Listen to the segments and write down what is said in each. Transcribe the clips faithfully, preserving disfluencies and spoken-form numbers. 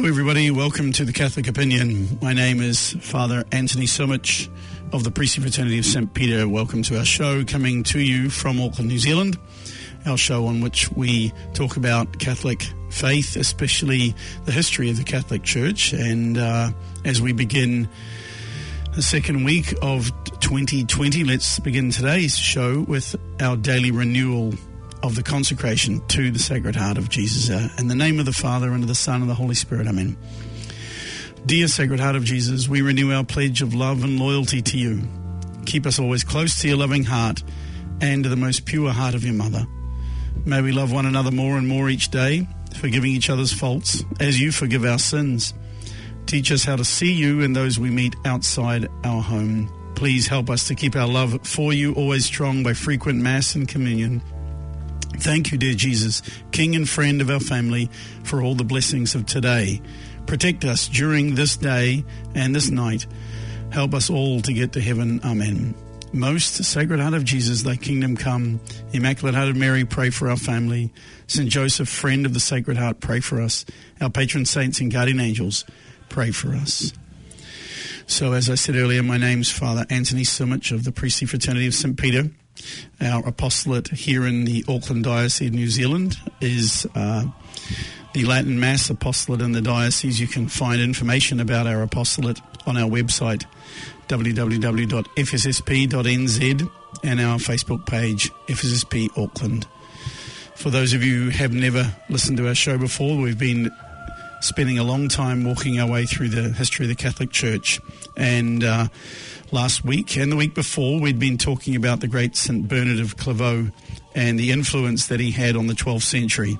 Hello everybody, welcome to the Catholic Opinion. My name is Father Anthony Sumich of the Priestly Fraternity of Saint Peter. Welcome to our show, coming to you from Auckland, New Zealand. Our show on which we talk about Catholic faith, especially the history of the Catholic Church. And uh, as we begin the second week of twenty twenty, let's begin today's show with our daily renewal of the consecration to the Sacred Heart of Jesus. Uh, in the name of the Father, and of the Son, and the Holy Spirit. Amen. Dear Sacred Heart of Jesus, we renew our pledge of love and loyalty to you. Keep us always close to your loving heart and to the most pure heart of your mother. May we love one another more and more each day, forgiving each other's faults as you forgive our sins. Teach us how to see you and those we meet outside our home. Please help us to keep our love for you always strong by frequent Mass and communion. Thank you, dear Jesus, King and friend of our family, for all the blessings of today. Protect us during this day and this night. Help us all to get to heaven. Amen. Most Sacred Heart of Jesus, thy kingdom come. Immaculate Heart of Mary, pray for our family. Saint Joseph, friend of the Sacred Heart, pray for us. Our patron saints and guardian angels, pray for us. So, as I said earlier, my name's Father Anthony Sumich of the Priestly Fraternity of Saint Peter. Our apostolate here in the Auckland Diocese of New Zealand is uh, the Latin Mass apostolate in the diocese. You can find information about our apostolate on our website, w w w dot f s s p dot n z, and our Facebook page, F S S P Auckland. For those of you who have never listened to our show before, we've been spending a long time walking our way through the history of the Catholic Church. And uh, last week and the week before, we'd been talking about the great Saint Bernard of Clairvaux and the influence that he had on the twelfth century,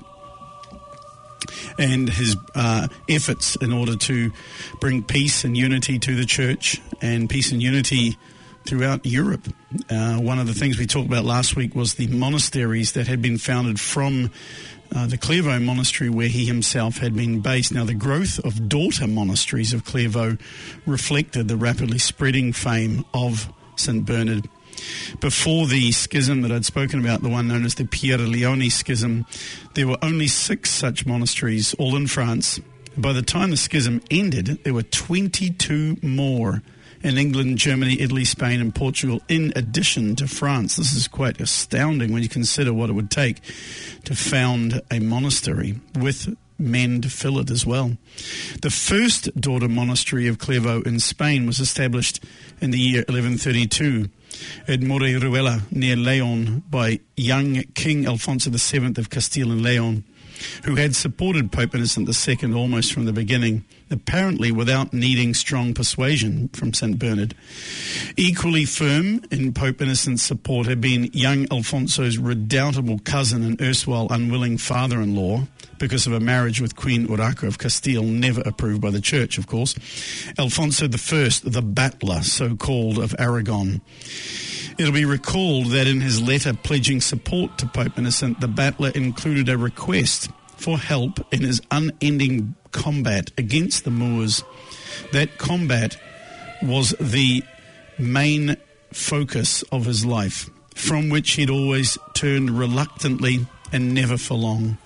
and his uh, efforts in order to bring peace and unity to the Church, and peace and unity throughout Europe. Uh, one of the things we talked about last week was the monasteries that had been founded from uh, the Clairvaux monastery, where he himself had been based. Now, the growth of daughter monasteries of Clairvaux reflected the rapidly spreading fame of Saint Bernard. Before the schism that I'd spoken about, the one known as the Pierre Leone schism, there were only six such monasteries, all in France. By the time the schism ended, there were twenty-two more in England, Germany, Italy, Spain, and Portugal, in addition to France. This is quite astounding when you consider what it would take to found a monastery with men to fill it as well. The first daughter monastery of Clairvaux in Spain was established in the year eleven thirty-two at Moreruela, near Leon, by young King Alfonso the seventh of Castile and Leon, who had supported Pope Innocent the second almost from the beginning, apparently without needing strong persuasion from Saint Bernard. Equally firm in Pope Innocent's support had been young Alfonso's redoubtable cousin and erstwhile unwilling father-in-law, because of a marriage with Queen Urraca of Castile, never approved by the Church, of course, Alfonso the First, the Battler, so-called, of Aragon. It'll be recalled that in his letter pledging support to Pope Innocent, the Battler included a request for help in his unending combat against the Moors. That combat was the main focus of his life, from which he'd always turned reluctantly and never for long.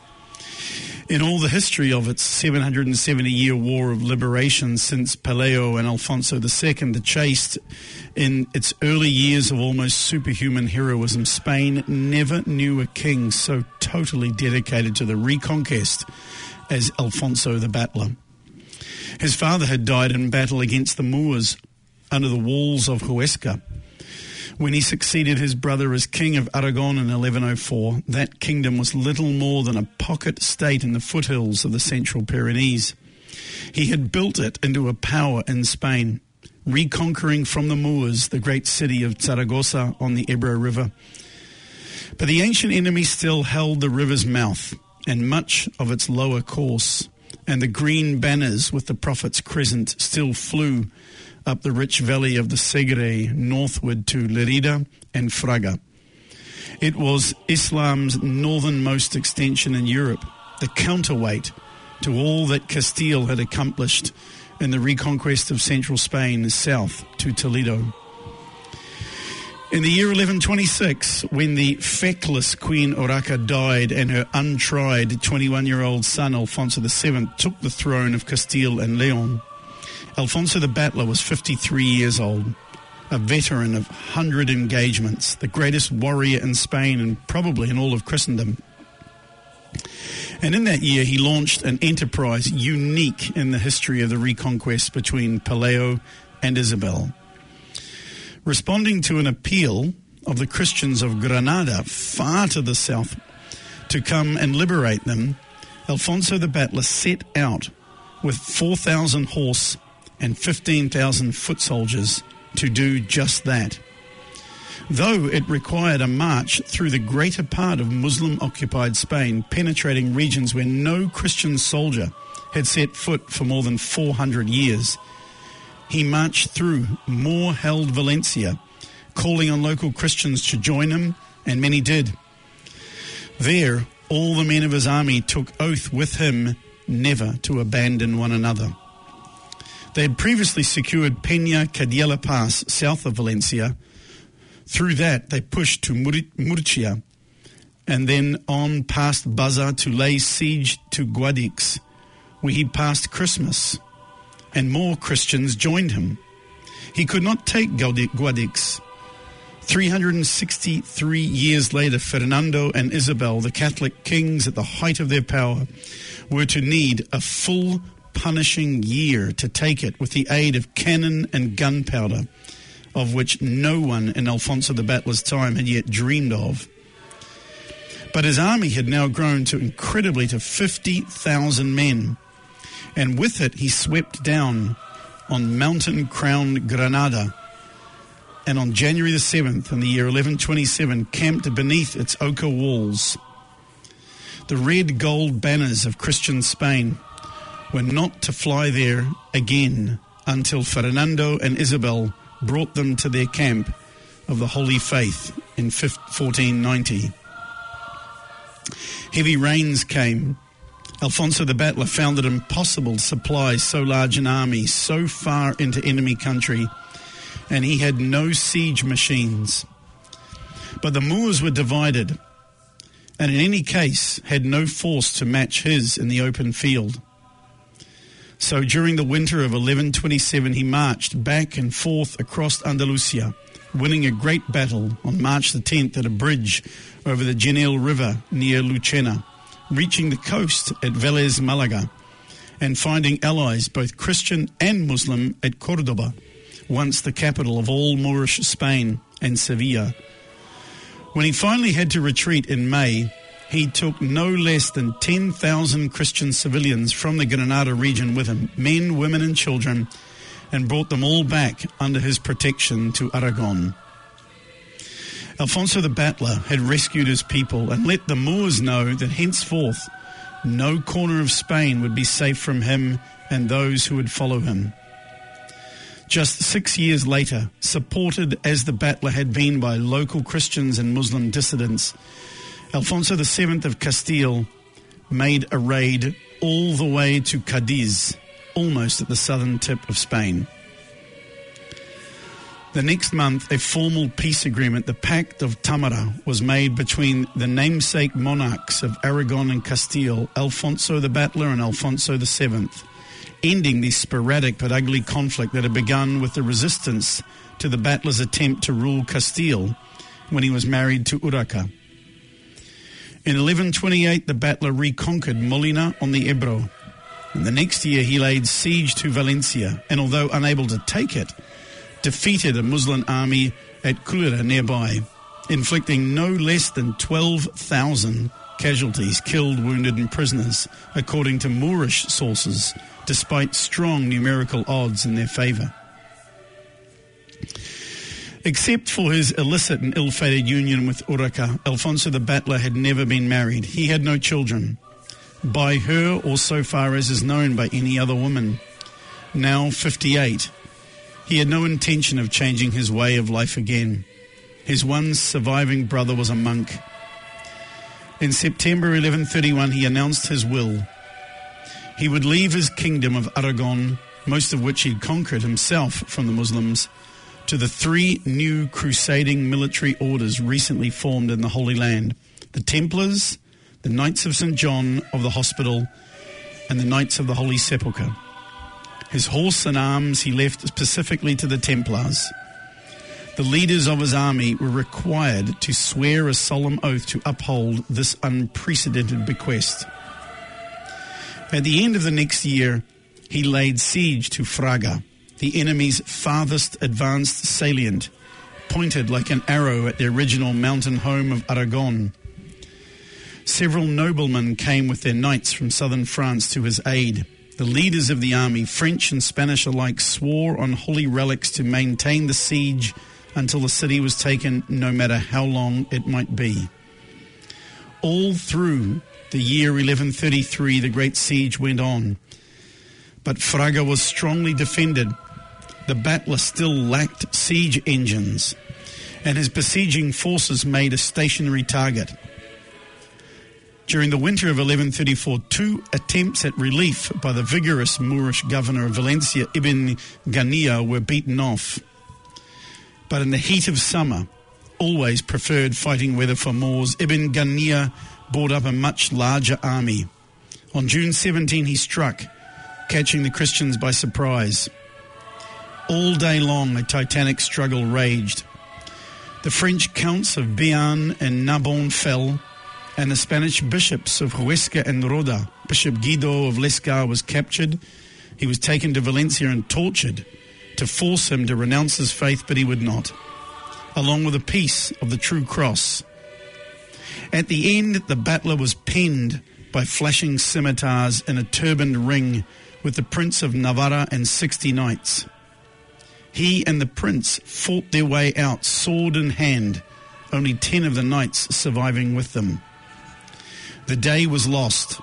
In all the history of its seven hundred seventy year war of liberation since Pelayo and Alfonso the Second, the Chaste, in its early years of almost superhuman heroism, Spain never knew a king so totally dedicated to the reconquest as Alfonso the Battler. His father had died in battle against the Moors under the walls of Huesca. When he succeeded his brother as King of Aragon in eleven oh four, that kingdom was little more than a pocket state in the foothills of the Central Pyrenees. He had built it into a power in Spain, reconquering from the Moors the great city of Zaragoza on the Ebro River. But the ancient enemy still held the river's mouth and much of its lower course, and the green banners with the prophet's crescent still flew up the rich valley of the Segre northward to Lerida and Fraga. It was Islam's northernmost extension in Europe, the counterweight to all that Castile had accomplished in the reconquest of central Spain south to Toledo. In the year eleven twenty-six, when the feckless Queen Urraca died and her untried twenty-one-year-old son Alfonso the seventh took the throne of Castile and Leon, Alfonso the Battler was fifty-three years old, a veteran of one hundred engagements, the greatest warrior in Spain and probably in all of Christendom. And in that year, he launched an enterprise unique in the history of the reconquest between Pelayo and Isabel. Responding to an appeal of the Christians of Granada, far to the south, to come and liberate them, Alfonso the Battler set out with four thousand horse and fifteen thousand foot soldiers to do just that. Though it required a march through the greater part of Muslim-occupied Spain, penetrating regions where no Christian soldier had set foot for more than four hundred years, he marched through Moor-held Valencia, calling on local Christians to join him, and many did. There, all the men of his army took oath with him never to abandon one another. They had previously secured Peña Cadiela Pass, south of Valencia. Through that, they pushed to Mur- Murcia, and then on past Baza to lay siege to Guadix, where he passed Christmas, and more Christians joined him. He could not take Guadix. three hundred sixty-three years later, Fernando and Isabel, the Catholic kings at the height of their power, were to need a full punishing year to take it with the aid of cannon and gunpowder, of which no one in Alfonso the Battler's time had yet dreamed of. But his army had now grown to incredibly to fifty thousand men, and with it he swept down on mountain-crowned Granada, and on January the seventh in the year eleven twenty-seven camped beneath its ochre walls. The red gold banners of Christian Spain were not to fly there again until Fernando and Isabel brought them to their camp of the Holy Faith in fourteen ninety. Heavy rains came. Alfonso the Battler found it impossible to supply so large an army so far into enemy country, and he had no siege machines. But the Moors were divided, and in any case had no force to match his in the open field. So during the winter of eleven twenty-seven, he marched back and forth across Andalusia, winning a great battle on March the tenth at a bridge over the Genil River near Lucena, reaching the coast at Vélez Malaga, and finding allies, both Christian and Muslim, at Cordoba, once the capital of all Moorish Spain, and Sevilla. When he finally had to retreat in May, he took no less than ten thousand Christian civilians from the Granada region with him, men, women and children, and brought them all back under his protection to Aragon. Alfonso the Battler had rescued his people and let the Moors know that henceforth no corner of Spain would be safe from him and those who would follow him. Just six years later, supported as the Battler had been by local Christians and Muslim dissidents, Alfonso the seventh of Castile made a raid all the way to Cadiz, almost at the southern tip of Spain. The next month, a formal peace agreement, the Pact of Tamara, was made between the namesake monarchs of Aragon and Castile, Alfonso the Battler and Alfonso the seventh, ending the sporadic but ugly conflict that had begun with the resistance to the Battler's attempt to rule Castile when he was married to Urraca. In eleven twenty-eight, the Battler reconquered Molina on the Ebro, and the next year he laid siege to Valencia, and although unable to take it, defeated a Muslim army at Culera nearby, inflicting no less than twelve thousand casualties, killed, wounded and prisoners, according to Moorish sources, despite strong numerical odds in their favour. Except for his illicit and ill-fated union with Urraca, Alfonso the Battler had never been married. He had no children, by her or so far as is known by any other woman. Now fifty-eight, he had no intention of changing his way of life again. His one surviving brother was a monk. In September eleven thirty-one, he announced his will. He would leave his kingdom of Aragon, most of which he'd conquered himself from the Muslims, to the three new crusading military orders recently formed in the Holy Land: the Templars, the Knights of Saint John of the Hospital, and the Knights of the Holy Sepulchre. His horse and arms he left specifically to the Templars. The leaders of his army were required to swear a solemn oath to uphold this unprecedented bequest. At the end of the next year, he laid siege to Fraga, the enemy's farthest advanced salient, pointed like an arrow at the original mountain home of Aragon. Several noblemen came with their knights from southern France to his aid. The leaders of the army, French and Spanish alike, swore on holy relics to maintain the siege until the city was taken, no matter how long it might be. All through the year eleven thirty-three, the great siege went on, but Fraga was strongly defended. The battler still lacked siege engines, and his besieging forces made a stationary target. During the winter of eleven thirty-four, two attempts at relief by the vigorous Moorish governor of Valencia, Ibn Ghania, were beaten off. But in the heat of summer, always preferred fighting weather for Moors, Ibn Ghania brought up a much larger army. On June seventeenth, he struck, catching the Christians by surprise. All day long, a titanic struggle raged. The French counts of Béarn and Narbonne fell, and the Spanish bishops of Huesca and Roda. Bishop Guido of Lescar was captured. He was taken to Valencia and tortured to force him to renounce his faith, but he would not, along with a piece of the true cross. At the end, the battler was penned by flashing scimitars in a turbaned ring with the Prince of Navarra and sixty knights. He and the prince fought their way out, sword in hand, only ten of the knights surviving with them. The day was lost,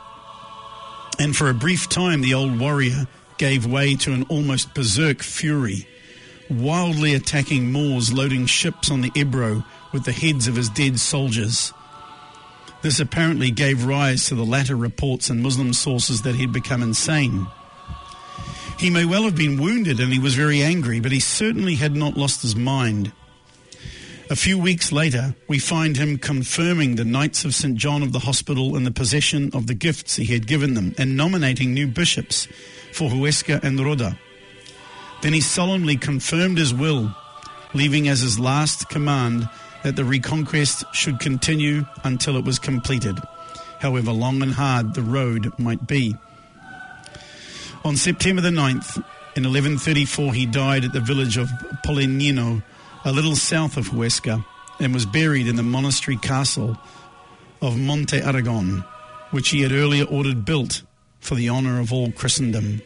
and for a brief time the old warrior gave way to an almost berserk fury, wildly attacking Moors loading ships on the Ebro with the heads of his dead soldiers. This apparently gave rise to the latter reports in Muslim sources that he'd become insane. He may well have been wounded and he was very angry, but he certainly had not lost his mind. A few weeks later, we find him confirming the Knights of Saint John of the Hospital in the possession of the gifts he had given them and nominating new bishops for Huesca and Roda. Then he solemnly confirmed his will, leaving as his last command that the reconquest should continue until it was completed, however long and hard the road might be. On September the ninth, in eleven thirty-four, he died at the village of Polignano, a little south of Huesca, and was buried in the monastery castle of Monte Aragon, which he had earlier ordered built for the honour of all Christendom.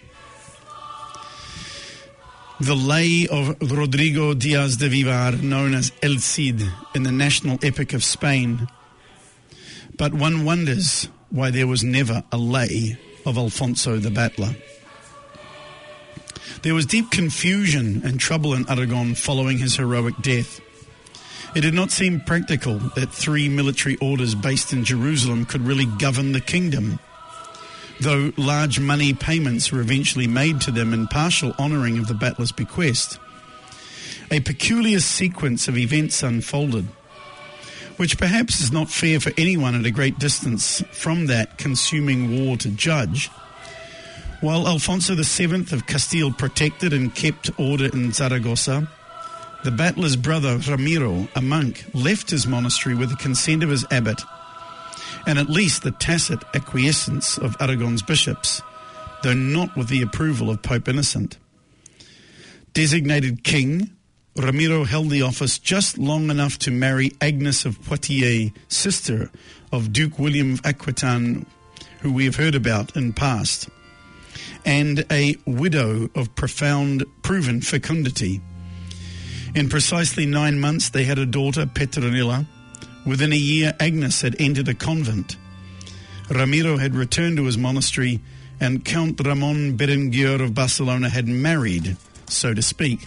The lay of Rodrigo Diaz de Vivar, known as El Cid in the national epic of Spain, but one wonders why there was never a lay of Alfonso the Battler. There was deep confusion and trouble in Aragon following his heroic death. It did not seem practical that three military orders based in Jerusalem could really govern the kingdom, though large money payments were eventually made to them in partial honouring of the battler's bequest. A peculiar sequence of events unfolded, which perhaps is not fair for anyone at a great distance from that consuming war to judge. While Alfonso the Seventh of Castile protected and kept order in Zaragoza, the battler's brother Ramiro, a monk, left his monastery with the consent of his abbot and at least the tacit acquiescence of Aragon's bishops, though not with the approval of Pope Innocent. Designated king, Ramiro held the office just long enough to marry Agnes of Poitiers, sister of Duke William of Aquitaine, who we have heard about in past, and a widow of profound proven fecundity. In precisely nine months they had a daughter, Petronilla. Within a year, Agnes had entered a convent. Ramiro had returned to his monastery, and Count Ramon Berenguer of Barcelona had married, so to speak,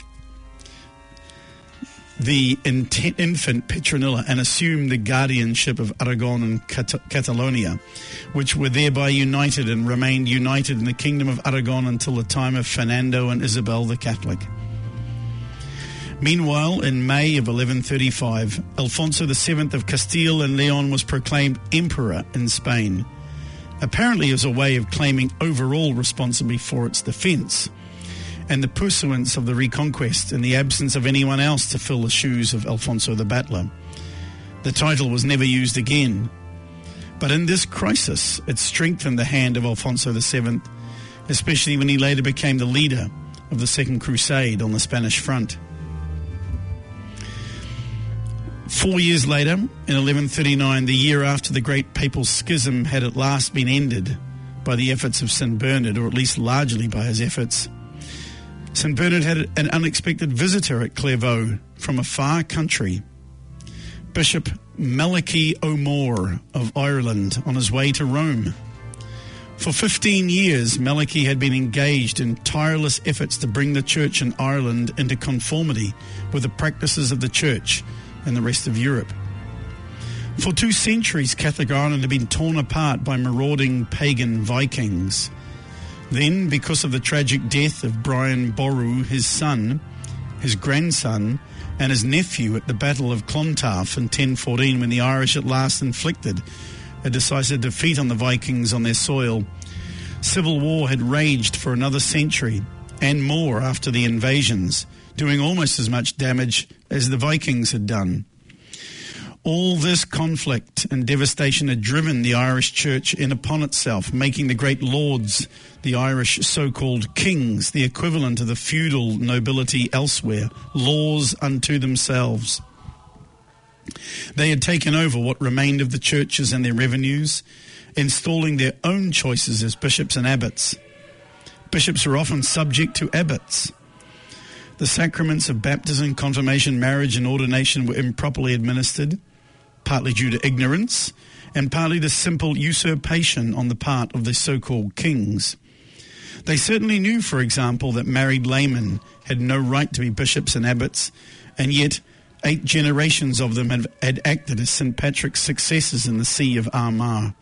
the infant Petronilla and assumed the guardianship of Aragon and Cat- Catalonia, which were thereby united and remained united in the Kingdom of Aragon until the time of Fernando and Isabel the Catholic. Meanwhile, in May of eleven thirty-five, Alfonso the seventh of Castile and Leon was proclaimed emperor in Spain, apparently as a way of claiming overall responsibility for its defence and the pursuance of the reconquest in the absence of anyone else to fill the shoes of Alfonso the Battler. The title was never used again, but in this crisis it strengthened the hand of Alfonso the seventh, especially when he later became the leader of the Second Crusade on the Spanish front. Four years later, in eleven thirty-nine, the year after the Great Papal Schism had at last been ended by the efforts of Saint Bernard, or at least largely by his efforts, Saint Bernard had an unexpected visitor at Clairvaux from a far country, Bishop Malachy O'More of Ireland, on his way to Rome. For fifteen years, Malachy had been engaged in tireless efforts to bring the Church in Ireland into conformity with the practices of the Church and the rest of Europe. For two centuries, Catholic Ireland had been torn apart by marauding pagan Vikings. Then, because of the tragic death of Brian Boru, his son, his grandson, and his nephew at the Battle of Clontarf in ten fourteen, when the Irish at last inflicted a decisive defeat on the Vikings on their soil, civil war had raged for another century and more after the invasions, doing almost as much damage as the Vikings had done. All this conflict and devastation had driven the Irish Church in upon itself, making the great lords, the Irish so-called kings, the equivalent of the feudal nobility elsewhere, laws unto themselves. They had taken over what remained of the churches and their revenues, installing their own choices as bishops and abbots. Bishops were often subject to abbots. The sacraments of baptism, confirmation, marriage, and ordination were improperly administered, partly due to ignorance, and partly to simple usurpation on the part of the so-called kings. They certainly knew, for example, that married laymen had no right to be bishops and abbots, and yet eight generations of them had, had acted as Saint Patrick's successors in the See of Armagh.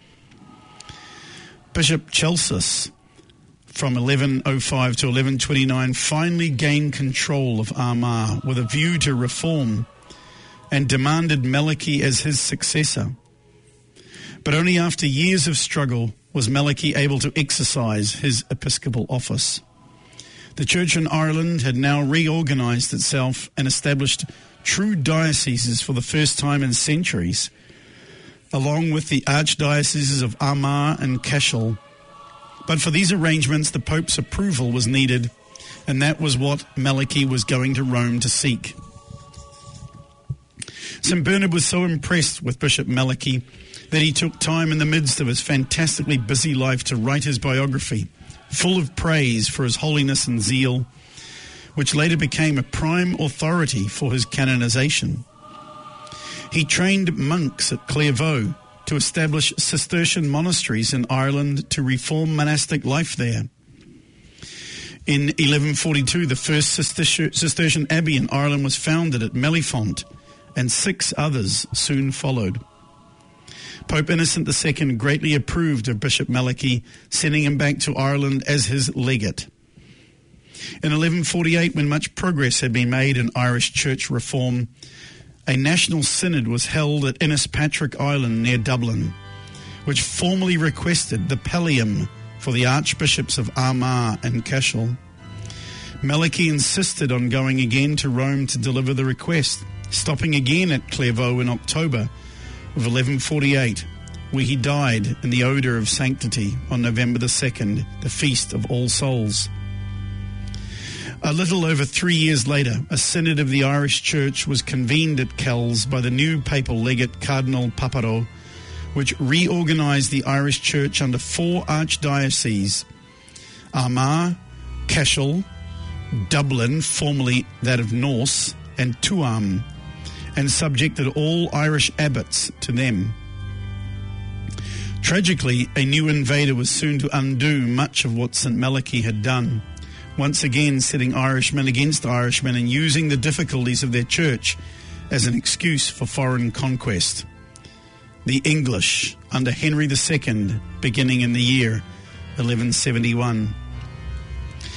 Bishop Celsus, from eleven oh five to eleven twenty-nine, finally gained control of Armagh with a view to reform and demanded Malachy as his successor. But only after years of struggle was Malachy able to exercise his episcopal office. The Church in Ireland had now reorganised itself and established true dioceses for the first time in centuries, along with the archdioceses of Armagh and Cashel. But for these arrangements, the Pope's approval was needed, and that was what Malachy was going to Rome to seek. Saint Bernard was so impressed with Bishop Malachy that he took time in the midst of his fantastically busy life to write his biography, full of praise for his holiness and zeal, which later became a prime authority for his canonization. He trained monks at Clairvaux to establish Cistercian monasteries in Ireland to reform monastic life there. In eleven forty-two, the first Cistercian abbey in Ireland was founded at Mellifont, and six others soon followed. Pope Innocent the Second greatly approved of Bishop Malachy, sending him back to Ireland as his legate. In eleven forty-eight, when much progress had been made in Irish church reform, a national synod was held at Innispatrick Island near Dublin, which formally requested the pallium for the archbishops of Armagh and Cashel. Malachy insisted on going again to Rome to deliver the request, stopping again at Clairvaux in October of eleven forty-eight, where he died in the odour of sanctity on November the second, the feast of All Souls. A little over three years later, a synod of the Irish Church was convened at Kells by the new papal legate Cardinal Paparo, which reorganised the Irish Church under four archdioceses: Armagh, Cashel, Dublin, formerly that of Norse, and Tuam, and subjected all Irish abbots to them. Tragically, a new invader was soon to undo much of what Saint Malachy had done, once again setting Irishmen against Irishmen and using the difficulties of their church as an excuse for foreign conquest. The English, under Henry the Second, beginning in the year eleven seventy-one.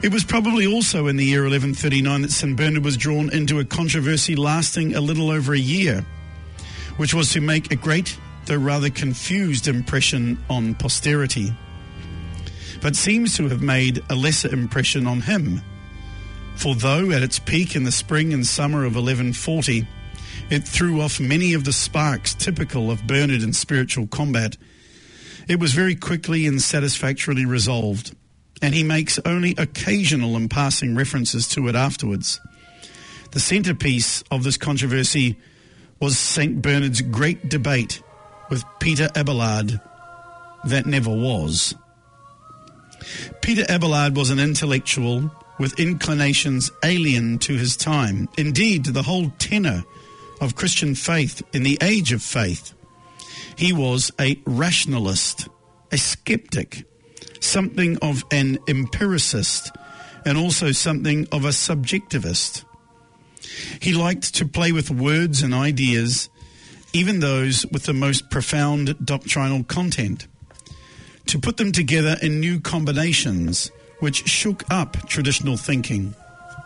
It was probably also in the year eleven thirty-nine that Saint Bernard was drawn into a controversy lasting a little over a year, which was to make a great, though rather confused impression on posterity, but seems to have made a lesser impression on him. For though at its peak in the spring and summer of eleven forty, it threw off many of the sparks typical of Bernard in spiritual combat, it was very quickly and satisfactorily resolved, and he makes only occasional and passing references to it afterwards. The centrepiece of this controversy was Saint Bernard's great debate with Peter Abelard that never was. Peter Abelard was an intellectual with inclinations alien to his time, indeed to the whole tenor of Christian faith in the age of faith. He was a rationalist, a skeptic, something of an empiricist, and also something of a subjectivist. He liked to play with words and ideas, even those with the most profound doctrinal content, to put them together in new combinations which shook up traditional thinking.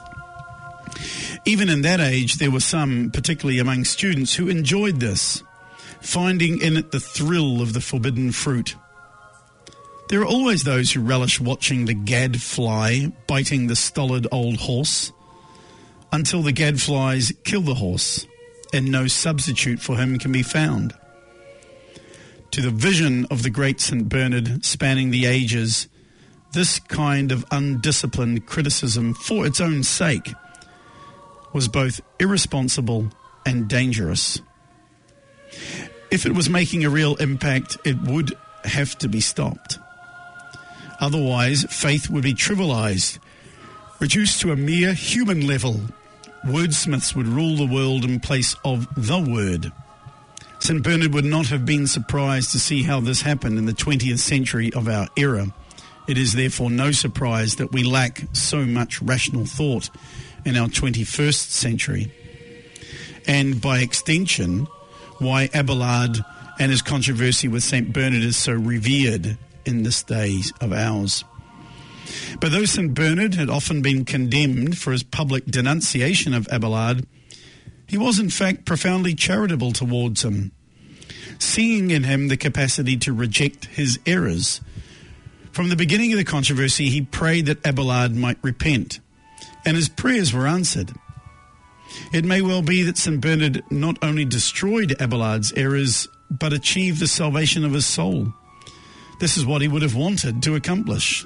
Even in that age, there were some, particularly among students, who enjoyed this, finding in it the thrill of the forbidden fruit. There are always those who relish watching the gadfly biting the stolid old horse until the gadflies kill the horse and no substitute for him can be found. To the vision of the great Saint Bernard spanning the ages, this kind of undisciplined criticism for its own sake was both irresponsible and dangerous. If it was making a real impact, it would have to be stopped. Otherwise, faith would be trivialized, reduced to a mere human level. Wordsmiths would rule the world in place of the word. Saint Bernard would not have been surprised to see how this happened in the twentieth century of our era. It is therefore no surprise that we lack so much rational thought in our twenty-first century. And by extension, why Abelard and his controversy with Saint Bernard is so revered in this day of ours. But though Saint Bernard had often been condemned for his public denunciation of Abelard, he was in fact profoundly charitable towards him, seeing in him the capacity to reject his errors. From the beginning of the controversy, he prayed that Abelard might repent, and his prayers were answered. It may well be that Saint Bernard not only destroyed Abelard's errors, but achieved the salvation of his soul. This is what he would have wanted to accomplish.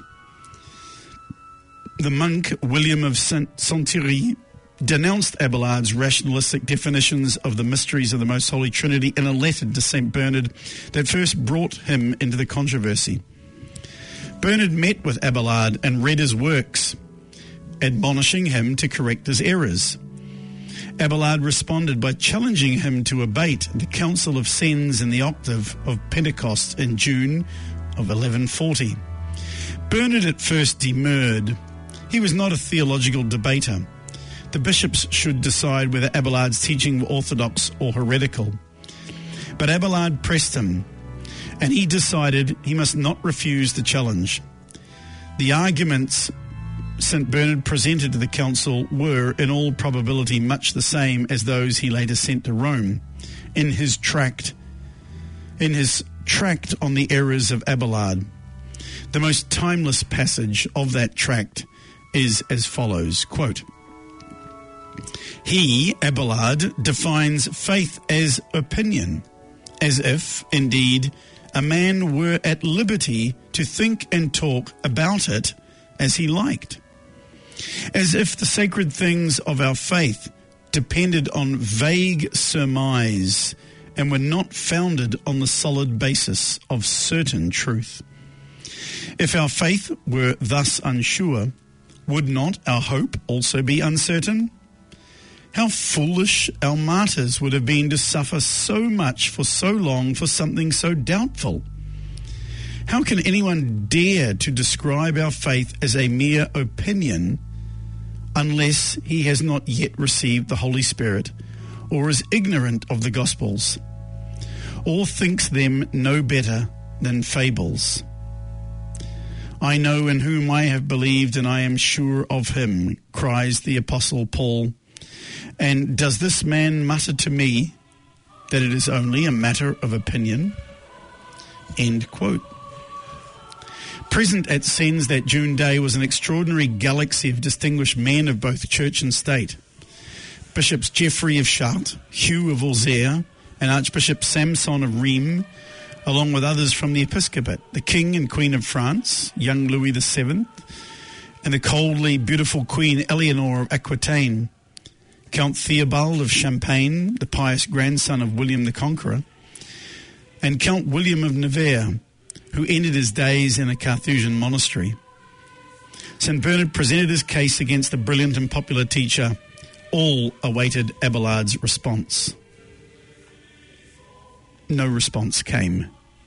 The monk William of Saint-Thierry denounced Abelard's rationalistic definitions of the mysteries of the Most Holy Trinity in a letter to Saint Bernard that first brought him into the controversy. Bernard met with Abelard and read his works, admonishing him to correct his errors. Abelard responded by challenging him to abate the Council of Sens in the octave of Pentecost in June of eleven forty. Bernard at first demurred. He was not a theological debater. The bishops should decide whether Abelard's teaching were orthodox or heretical. But Abelard pressed him, and he decided he must not refuse the challenge. The arguments Saint Bernard presented to the council were, in all probability, much the same as those he later sent to Rome. In his tract, in his tract on the errors of Abelard, the most timeless passage of that tract is as follows, quote, "He, Abelard, defines faith as opinion, as if, indeed, a man were at liberty to think and talk about it as he liked, as if the sacred things of our faith depended on vague surmise and were not founded on the solid basis of certain truth. If our faith were thus unsure, would not our hope also be uncertain? How foolish our martyrs would have been to suffer so much for so long for something so doubtful. How can anyone dare to describe our faith as a mere opinion unless he has not yet received the Holy Spirit or is ignorant of the Gospels, or thinks them no better than fables? I know in whom I have believed, and I am sure of him, cries the Apostle Paul. And does this man mutter to me that it is only a matter of opinion? End quote. Present at Sens that June day was an extraordinary galaxy of distinguished men of both church and state. Bishops Geoffrey of Chartres, Hugh of Auxerre, and Archbishop Samson of Rheims, along with others from the episcopate, the King and Queen of France, young Louis the Seventh, and the coldly beautiful Queen Eleanor of Aquitaine, Count Theobald of Champagne, the pious grandson of William the Conqueror, and Count William of Navarre, who ended his days in a Carthusian monastery. Saint Bernard presented his case against the brilliant and popular teacher. All awaited Abelard's response. No response came.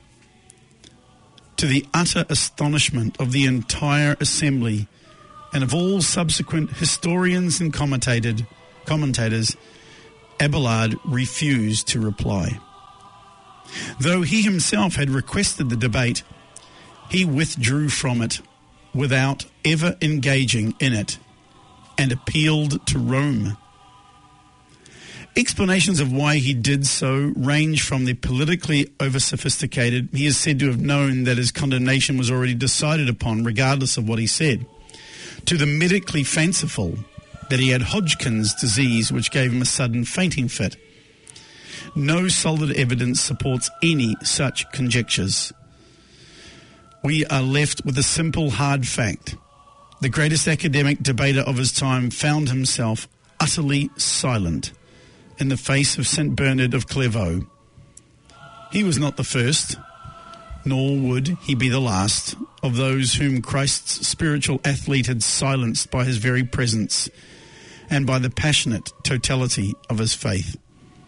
To the utter astonishment of the entire assembly and of all subsequent historians and commentated, commentators, Abelard refused to reply. Though he himself had requested the debate, he withdrew from it without ever engaging in it and appealed to Rome. Explanations of why he did so range from the politically over-sophisticated, he is said to have known that his condemnation was already decided upon regardless of what he said, to the medically fanciful, that he had Hodgkin's disease which gave him a sudden fainting fit. No solid evidence supports any such conjectures. We are left with a simple, hard fact. The greatest academic debater of his time found himself utterly silent in the face of Saint Bernard of Clairvaux. He was not the first, nor would he be the last, of those whom Christ's spiritual athlete had silenced by his very presence and by the passionate totality of his faith.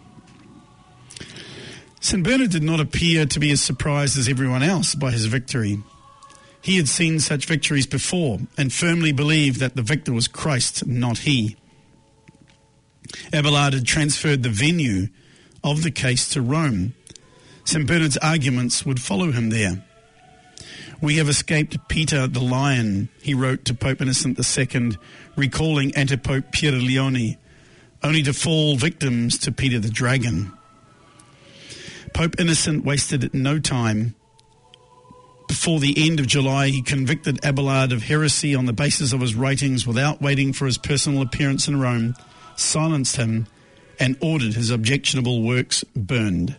Saint Bernard did not appear to be as surprised as everyone else by his victory. He had seen such victories before and firmly believed that the victor was Christ, not he. Abelard had transferred the venue of the case to Rome. Saint Bernard's arguments would follow him there. We have escaped Peter the Lion, he wrote to Pope Innocent the Second, recalling Antipope Pier Leone, only to fall victims to Peter the Dragon. Pope Innocent wasted no time. Before the end of July, he convicted Abelard of heresy on the basis of his writings without waiting for his personal appearance in Rome, silenced him, and ordered his objectionable works burned.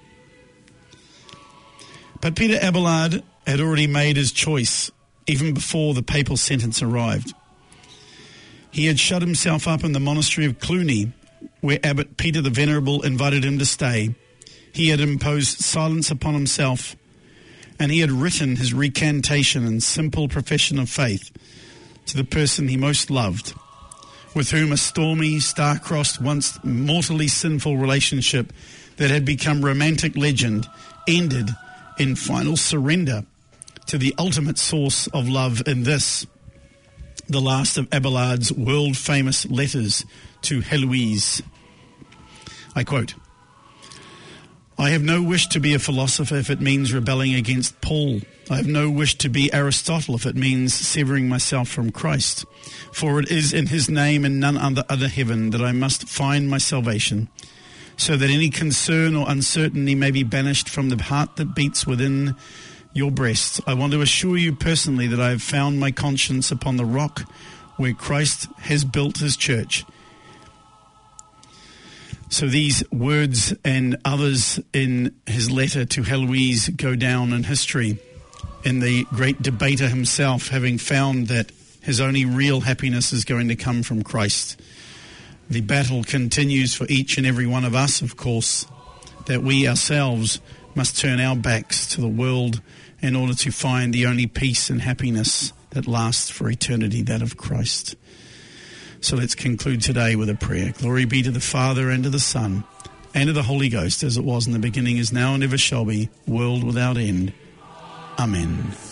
But Peter Abelard had already made his choice even before the papal sentence arrived. He had shut himself up in the monastery of Cluny, where Abbot Peter the Venerable invited him to stay. He had imposed silence upon himself, and he had written his recantation and simple profession of faith to the person he most loved, with whom a stormy, star-crossed, once mortally sinful relationship that had become romantic legend ended in final surrender to the ultimate source of love in this, the last of Abelard's world-famous letters to Heloise. I quote, I have no wish to be a philosopher if it means rebelling against Paul. I have no wish to be Aristotle if it means severing myself from Christ. For it is in his name and none other under heaven that I must find my salvation, so that any concern or uncertainty may be banished from the heart that beats within your breast. I want to assure you personally that I have found my conscience upon the rock where Christ has built his church. So these words and others in his letter to Heloise go down in history, in the great debater himself having found that his only real happiness is going to come from Christ. The battle continues for each and every one of us, of course, that we ourselves must turn our backs to the world in order to find the only peace and happiness that lasts for eternity, that of Christ. So let's conclude today with a prayer. Glory be to the Father, and to the Son, and to the Holy Ghost, as it was in the beginning, is now, and ever shall be, world without end. Amen.